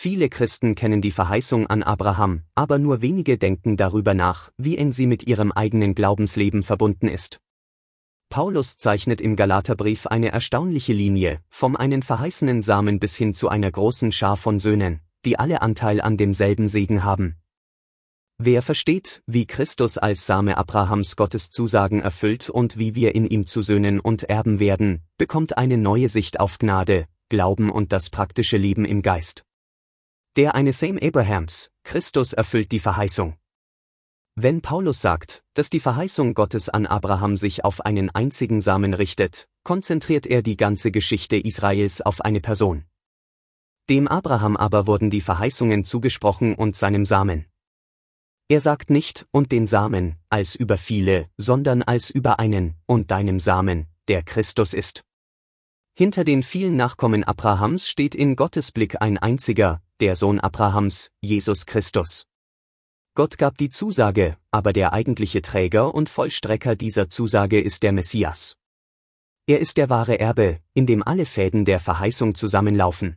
Viele Christen kennen die Verheißung an Abraham, aber nur wenige denken darüber nach, wie eng sie mit ihrem eigenen Glaubensleben verbunden ist. Paulus zeichnet im Galaterbrief eine erstaunliche Linie, vom einen verheißenen Samen bis hin zu einer großen Schar von Söhnen, die alle Anteil an demselben Segen haben. Wer versteht, wie Christus als Same Abrahams Gottes Zusagen erfüllt und wie wir in ihm zu Söhnen und Erben werden, bekommt eine neue Sicht auf Gnade, Glauben und das praktische Leben im Geist. Der eine Same Abrahams, Christus erfüllt die Verheißung. Wenn Paulus sagt, dass die Verheißung Gottes an Abraham sich auf einen einzigen Samen richtet, konzentriert er die ganze Geschichte Israels auf eine Person. Dem Abraham aber wurden die Verheißungen zugesprochen und seinem Samen. Er sagt nicht, und den Samen, als über viele, sondern als über einen, und deinem Samen, der Christus ist. Hinter den vielen Nachkommen Abrahams steht in Gottes Blick ein einziger, der Sohn Abrahams, Jesus Christus. Gott gab die Zusage, aber der eigentliche Träger und Vollstrecker dieser Zusage ist der Messias. Er ist der wahre Erbe, in dem alle Fäden der Verheißung zusammenlaufen.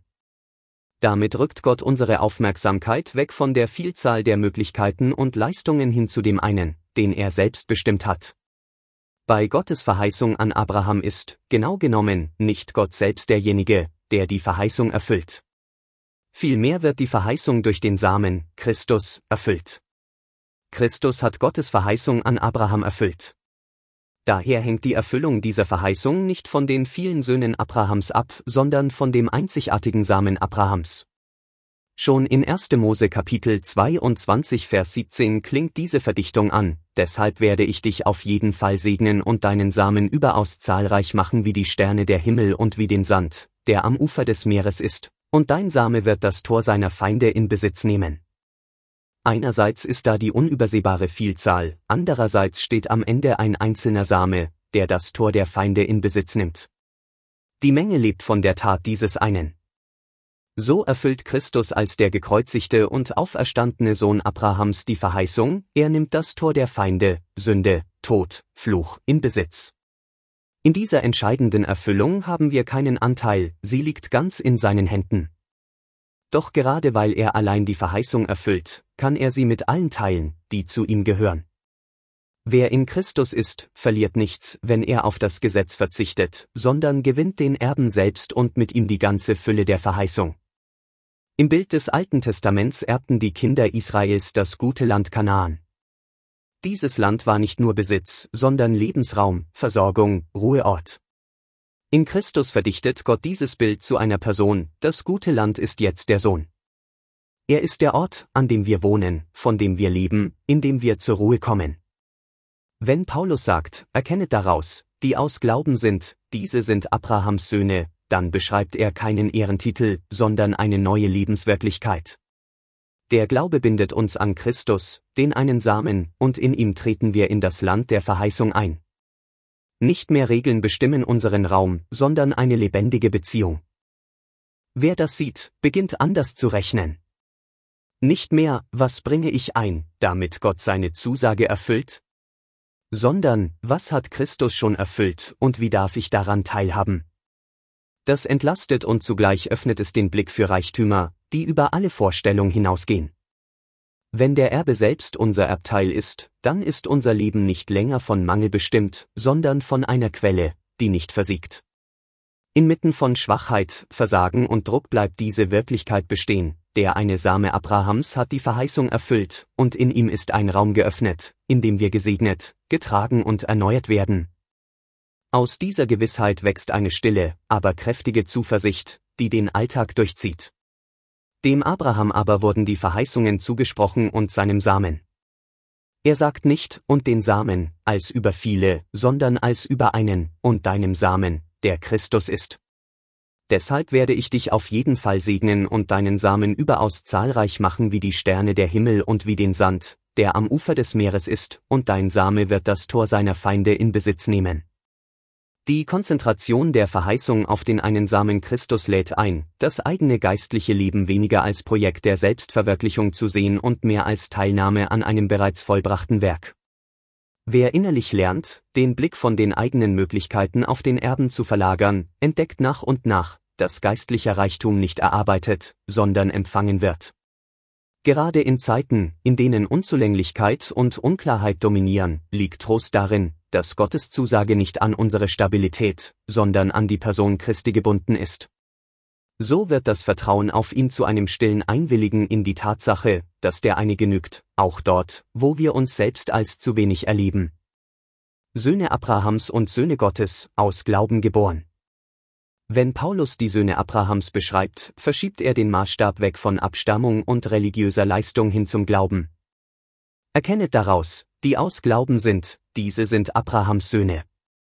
Damit rückt Gott unsere Aufmerksamkeit weg von der Vielzahl der Möglichkeiten und Leistungen hin zu dem einen, den er selbst bestimmt hat. Bei Gottes Verheißung an Abraham ist, genau genommen, nicht Gott selbst derjenige, der die Verheißung erfüllt. Vielmehr wird die Verheißung durch den Samen, Christus, erfüllt. Christus hat Gottes Verheißung an Abraham erfüllt. Daher hängt die Erfüllung dieser Verheißung nicht von den vielen Söhnen Abrahams ab, sondern von dem einzigartigen Samen Abrahams. Schon in 1. Mose Kapitel 22 Vers 17 klingt diese Verdichtung an: Deshalb werde ich dich auf jeden Fall segnen und deinen Samen überaus zahlreich machen wie die Sterne der Himmel und wie den Sand, der am Ufer des Meeres ist, und dein Same wird das Tor seiner Feinde in Besitz nehmen. Einerseits ist da die unübersehbare Vielzahl, andererseits steht am Ende ein einzelner Same, der das Tor der Feinde in Besitz nimmt. Die Menge lebt von der Tat dieses einen. So erfüllt Christus als der gekreuzigte und auferstandene Sohn Abrahams die Verheißung, er nimmt das Tor der Feinde, Sünde, Tod, Fluch, in Besitz. In dieser entscheidenden Erfüllung haben wir keinen Anteil, sie liegt ganz in seinen Händen. Doch gerade weil er allein die Verheißung erfüllt, kann er sie mit allen teilen, die zu ihm gehören. Wer in Christus ist, verliert nichts, wenn er auf das Gesetz verzichtet, sondern gewinnt den Erben selbst und mit ihm die ganze Fülle der Verheißung. Im Bild des Alten Testaments erbten die Kinder Israels das gute Land Kanaan. Dieses Land war nicht nur Besitz, sondern Lebensraum, Versorgung, Ruheort. In Christus verdichtet Gott dieses Bild zu einer Person: Das gute Land ist jetzt der Sohn. Er ist der Ort, an dem wir wohnen, von dem wir leben, in dem wir zur Ruhe kommen. Wenn Paulus sagt, erkennet daraus, die aus Glauben sind, diese sind Abrahams Söhne, dann beschreibt er keinen Ehrentitel, sondern eine neue Lebenswirklichkeit. Der Glaube bindet uns an Christus, den einen Samen, und in ihm treten wir in das Land der Verheißung ein. Nicht mehr Regeln bestimmen unseren Raum, sondern eine lebendige Beziehung. Wer das sieht, beginnt anders zu rechnen. Nicht mehr, was bringe ich ein, damit Gott seine Zusage erfüllt? Sondern, was hat Christus schon erfüllt und wie darf ich daran teilhaben? Das entlastet und zugleich öffnet es den Blick für Reichtümer, die über alle Vorstellung hinausgehen. Wenn der Erbe selbst unser Erbteil ist, dann ist unser Leben nicht länger von Mangel bestimmt, sondern von einer Quelle, die nicht versiegt. Inmitten von Schwachheit, Versagen und Druck bleibt diese Wirklichkeit bestehen: Der eine Same Abrahams hat die Verheißung erfüllt, und in ihm ist ein Raum geöffnet, in dem wir gesegnet, getragen und erneuert werden. Aus dieser Gewissheit wächst eine stille, aber kräftige Zuversicht, die den Alltag durchzieht. Dem Abraham aber wurden die Verheißungen zugesprochen und seinem Samen. Er sagt nicht, und den Samen, als über viele, sondern als über einen, und deinem Samen, der Christus ist. Deshalb werde ich dich auf jeden Fall segnen und deinen Samen überaus zahlreich machen wie die Sterne der Himmel und wie den Sand, der am Ufer des Meeres ist, und dein Same wird das Tor seiner Feinde in Besitz nehmen. Die Konzentration der Verheißung auf den einen Samen Christus lädt ein, das eigene geistliche Leben weniger als Projekt der Selbstverwirklichung zu sehen und mehr als Teilnahme an einem bereits vollbrachten Werk. Wer innerlich lernt, den Blick von den eigenen Möglichkeiten auf den Erben zu verlagern, entdeckt nach und nach, dass geistlicher Reichtum nicht erarbeitet, sondern empfangen wird. Gerade in Zeiten, in denen Unzulänglichkeit und Unklarheit dominieren, liegt Trost darin, dass Gottes Zusage nicht an unsere Stabilität, sondern an die Person Christi gebunden ist. So wird das Vertrauen auf ihn zu einem stillen Einwilligen in die Tatsache, dass der eine genügt, auch dort, wo wir uns selbst als zu wenig erleben. Söhne Abrahams und Söhne Gottes, aus Glauben geboren. Wenn Paulus die Söhne Abrahams beschreibt, verschiebt er den Maßstab weg von Abstammung und religiöser Leistung hin zum Glauben. Erkennet daraus, die aus Glauben sind, diese sind Abrahams Söhne.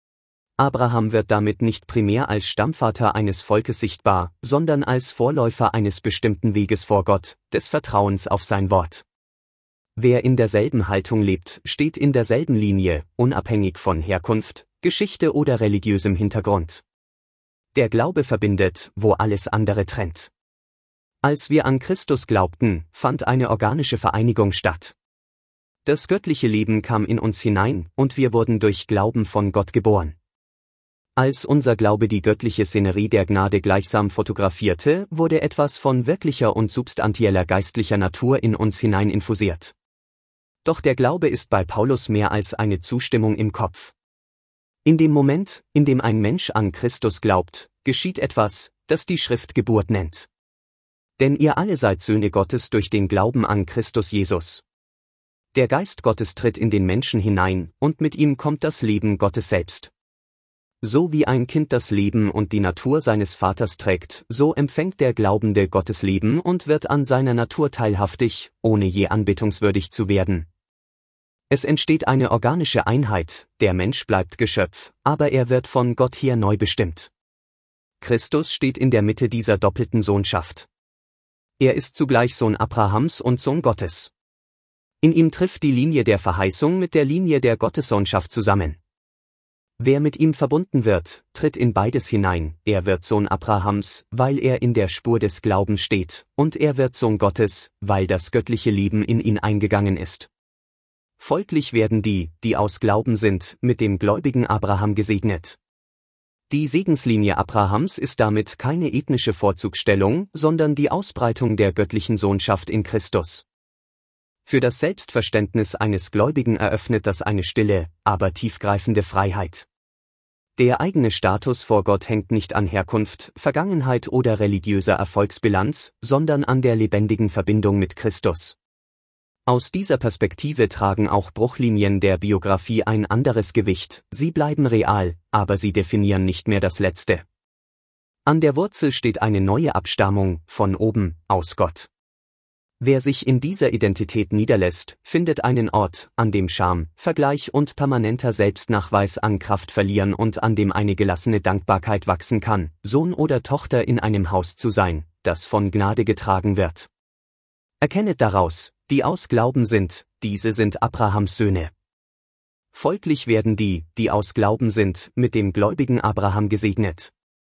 Abraham wird damit nicht primär als Stammvater eines Volkes sichtbar, sondern als Vorläufer eines bestimmten Weges vor Gott, des Vertrauens auf sein Wort. Wer in derselben Haltung lebt, steht in derselben Linie, unabhängig von Herkunft, Geschichte oder religiösem Hintergrund. Der Glaube verbindet, wo alles andere trennt. Als wir an Christus glaubten, fand eine organische Vereinigung statt. Das göttliche Leben kam in uns hinein, und wir wurden durch Glauben von Gott geboren. Als unser Glaube die göttliche Szenerie der Gnade gleichsam fotografierte, wurde etwas von wirklicher und substantieller geistlicher Natur in uns hinein infusiert. Doch der Glaube ist bei Paulus mehr als eine Zustimmung im Kopf. In dem Moment, in dem ein Mensch an Christus glaubt, geschieht etwas, das die Schrift Geburt nennt. Denn ihr alle seid Söhne Gottes durch den Glauben an Christus Jesus. Der Geist Gottes tritt in den Menschen hinein, und mit ihm kommt das Leben Gottes selbst. So wie ein Kind das Leben und die Natur seines Vaters trägt, so empfängt der Glaubende Gottes Leben und wird an seiner Natur teilhaftig, ohne je anbetungswürdig zu werden. Es entsteht eine organische Einheit, der Mensch bleibt Geschöpf, aber er wird von Gott her neu bestimmt. Christus steht in der Mitte dieser doppelten Sohnschaft. Er ist zugleich Sohn Abrahams und Sohn Gottes. In ihm trifft die Linie der Verheißung mit der Linie der Gottessohnschaft zusammen. Wer mit ihm verbunden wird, tritt in beides hinein, er wird Sohn Abrahams, weil er in der Spur des Glaubens steht, und er wird Sohn Gottes, weil das göttliche Leben in ihn eingegangen ist. Folglich werden die, die aus Glauben sind, mit dem gläubigen Abraham gesegnet. Die Segenslinie Abrahams ist damit keine ethnische Vorzugsstellung, sondern die Ausbreitung der göttlichen Sohnschaft in Christus. Für das Selbstverständnis eines Gläubigen eröffnet das eine stille, aber tiefgreifende Freiheit. Der eigene Status vor Gott hängt nicht an Herkunft, Vergangenheit oder religiöser Erfolgsbilanz, sondern an der lebendigen Verbindung mit Christus. Aus dieser Perspektive tragen auch Bruchlinien der Biografie ein anderes Gewicht, sie bleiben real, aber sie definieren nicht mehr das Letzte. An der Wurzel steht eine neue Abstammung, von oben, aus Gott. Wer sich in dieser Identität niederlässt, findet einen Ort, an dem Scham, Vergleich und permanenter Selbstnachweis an Kraft verlieren und an dem eine gelassene Dankbarkeit wachsen kann, Sohn oder Tochter in einem Haus zu sein, das von Gnade getragen wird. Erkennet daraus, die aus Glauben sind, diese sind Abrahams Söhne. Folglich werden die, die aus Glauben sind, mit dem gläubigen Abraham gesegnet.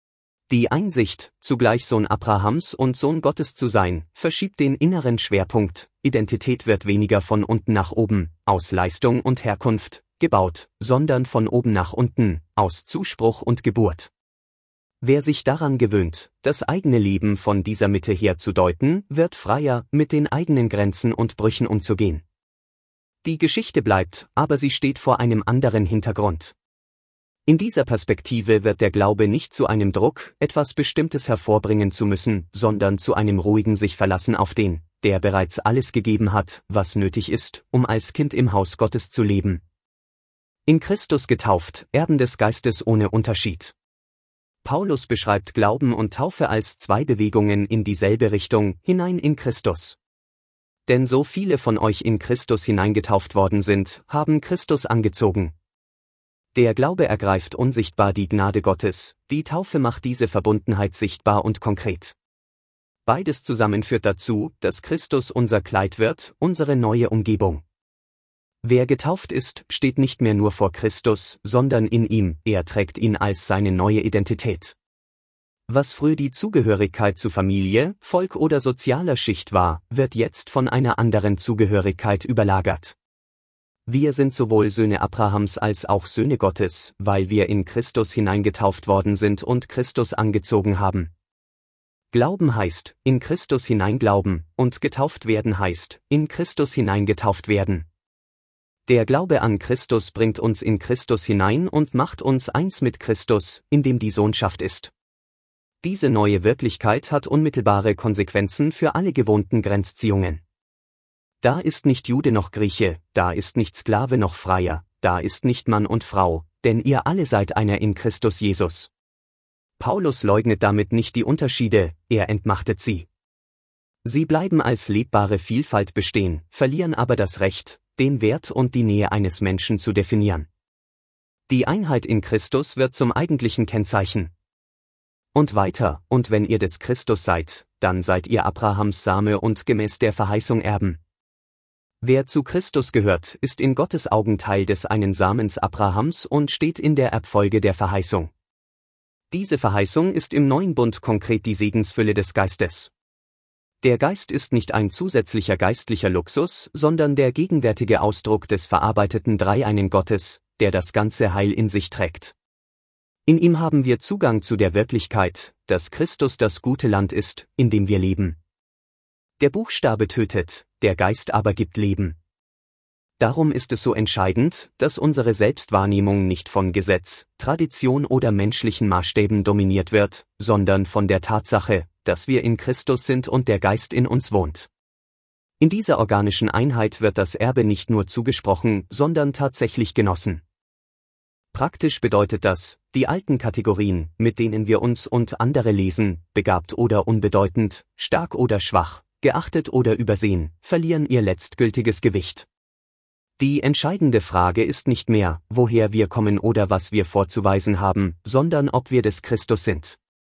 Die Einsicht, zugleich Sohn Abrahams und Sohn Gottes zu sein, verschiebt den inneren Schwerpunkt, Identität wird weniger von unten nach oben, aus Leistung und Herkunft, gebaut, sondern von oben nach unten, aus Zuspruch und Geburt. Wer sich daran gewöhnt, das eigene Leben von dieser Mitte her zu deuten, wird freier, mit den eigenen Grenzen und Brüchen umzugehen. Die Geschichte bleibt, aber sie steht vor einem anderen Hintergrund. In dieser Perspektive wird der Glaube nicht zu einem Druck, etwas Bestimmtes hervorbringen zu müssen, sondern zu einem ruhigen sich verlassen auf den, der bereits alles gegeben hat, was nötig ist, um als Kind im Haus Gottes zu leben. In Christus getauft, Erben des Geistes ohne Unterschied. Paulus beschreibt Glauben und Taufe als zwei Bewegungen in dieselbe Richtung, hinein in Christus. Denn so viele von euch in Christus hineingetauft worden sind, haben Christus angezogen. Der Glaube ergreift unsichtbar die Gnade Gottes, die Taufe macht diese Verbundenheit sichtbar und konkret. Beides zusammen führt dazu, dass Christus unser Kleid wird, unsere neue Umgebung. Wer getauft ist, steht nicht mehr nur vor Christus, sondern in ihm, er trägt ihn als seine neue Identität. Was früher die Zugehörigkeit zu Familie, Volk oder sozialer Schicht war, wird jetzt von einer anderen Zugehörigkeit überlagert. Wir sind sowohl Söhne Abrahams als auch Söhne Gottes, weil wir in Christus hineingetauft worden sind und Christus angezogen haben. Glauben heißt, in Christus hineinglauben, und getauft werden heißt, in Christus hineingetauft werden. Der Glaube an Christus bringt uns in Christus hinein und macht uns eins mit Christus, in dem die Sohnschaft ist. Diese neue Wirklichkeit hat unmittelbare Konsequenzen für alle gewohnten Grenzziehungen. Da ist nicht Jude noch Grieche, da ist nicht Sklave noch Freier, da ist nicht Mann und Frau, denn ihr alle seid einer in Christus Jesus. Paulus leugnet damit nicht die Unterschiede, er entmachtet sie. Sie bleiben als lebbare Vielfalt bestehen, verlieren aber das Recht, den Wert und die Nähe eines Menschen zu definieren. Die Einheit in Christus wird zum eigentlichen Kennzeichen. Und weiter, und wenn ihr des Christus seid, dann seid ihr Abrahams Same und gemäß der Verheißung Erben. Wer zu Christus gehört, ist in Gottes Augen Teil des einen Samens Abrahams und steht in der Erbfolge der Verheißung. Diese Verheißung ist im neuen Bund konkret die Segensfülle des Geistes. Der Geist ist nicht ein zusätzlicher geistlicher Luxus, sondern der gegenwärtige Ausdruck des verarbeiteten Dreieinen Gottes, der das ganze Heil in sich trägt. In ihm haben wir Zugang zu der Wirklichkeit, dass Christus das gute Land ist, in dem wir leben. Der Buchstabe tötet, der Geist aber gibt Leben. Darum ist es so entscheidend, dass unsere Selbstwahrnehmung nicht von Gesetz, Tradition oder menschlichen Maßstäben dominiert wird, sondern von der Tatsache, dass wir in Christus sind und der Geist in uns wohnt. In dieser organischen Einheit wird das Erbe nicht nur zugesprochen, sondern tatsächlich genossen. Praktisch bedeutet das, die alten Kategorien, mit denen wir uns und andere lesen, begabt oder unbedeutend, stark oder schwach, geachtet oder übersehen, verlieren ihr letztgültiges Gewicht. Die entscheidende Frage ist nicht mehr, woher wir kommen oder was wir vorzuweisen haben, sondern ob wir des Christus sind.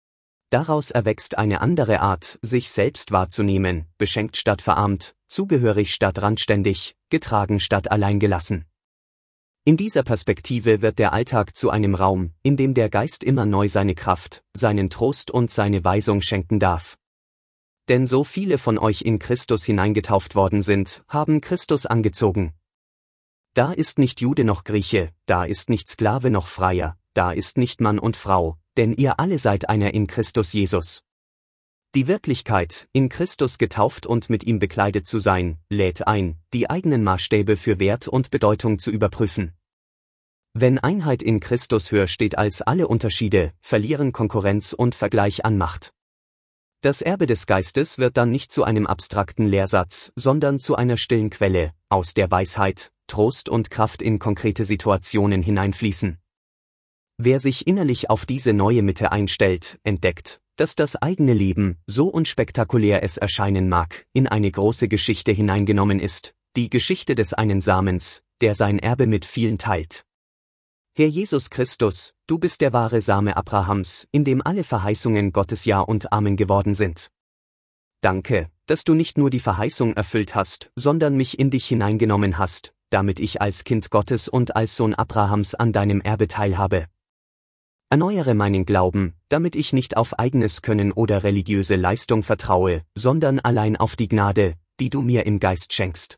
Daraus erwächst eine andere Art, sich selbst wahrzunehmen, beschenkt statt verarmt, zugehörig statt randständig, getragen statt alleingelassen. In dieser Perspektive wird der Alltag zu einem Raum, in dem der Geist immer neu seine Kraft, seinen Trost und seine Weisung schenken darf. Denn so viele von euch in Christus hineingetauft worden sind, haben Christus angezogen. Da ist nicht Jude noch Grieche, da ist nicht Sklave noch Freier, da ist nicht Mann und Frau, denn ihr alle seid einer in Christus Jesus. Die Wirklichkeit, in Christus getauft und mit ihm bekleidet zu sein, lädt ein, die eigenen Maßstäbe für Wert und Bedeutung zu überprüfen. Wenn Einheit in Christus höher steht als alle Unterschiede, verlieren Konkurrenz und Vergleich an Macht. Das Erbe des Geistes wird dann nicht zu einem abstrakten Lehrsatz, sondern zu einer stillen Quelle, aus der Weisheit, Trost und Kraft in konkrete Situationen hineinfließen. Wer sich innerlich auf diese neue Mitte einstellt, entdeckt, dass das eigene Leben, so unspektakulär es erscheinen mag, in eine große Geschichte hineingenommen ist, die Geschichte des einen Samens, der sein Erbe mit vielen teilt. Herr Jesus Christus, du bist der wahre Same Abrahams, in dem alle Verheißungen Gottes Ja und Amen geworden sind. Danke, dass du nicht nur die Verheißung erfüllt hast, sondern mich in dich hineingenommen hast, damit ich als Kind Gottes und als Sohn Abrahams an deinem Erbe teilhabe. Erneuere meinen Glauben, damit ich nicht auf eigenes Können oder religiöse Leistung vertraue, sondern allein auf die Gnade, die du mir im Geist schenkst.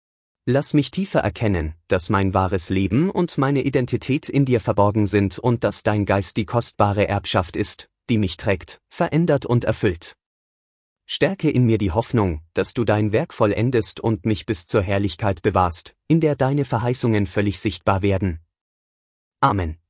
Lass mich tiefer erkennen, dass mein wahres Leben und meine Identität in dir verborgen sind und dass dein Geist die kostbare Erbschaft ist, die mich trägt, verändert und erfüllt. Stärke in mir die Hoffnung, dass du dein Werk vollendest und mich bis zur Herrlichkeit bewahrst, in der deine Verheißungen völlig sichtbar werden. Amen.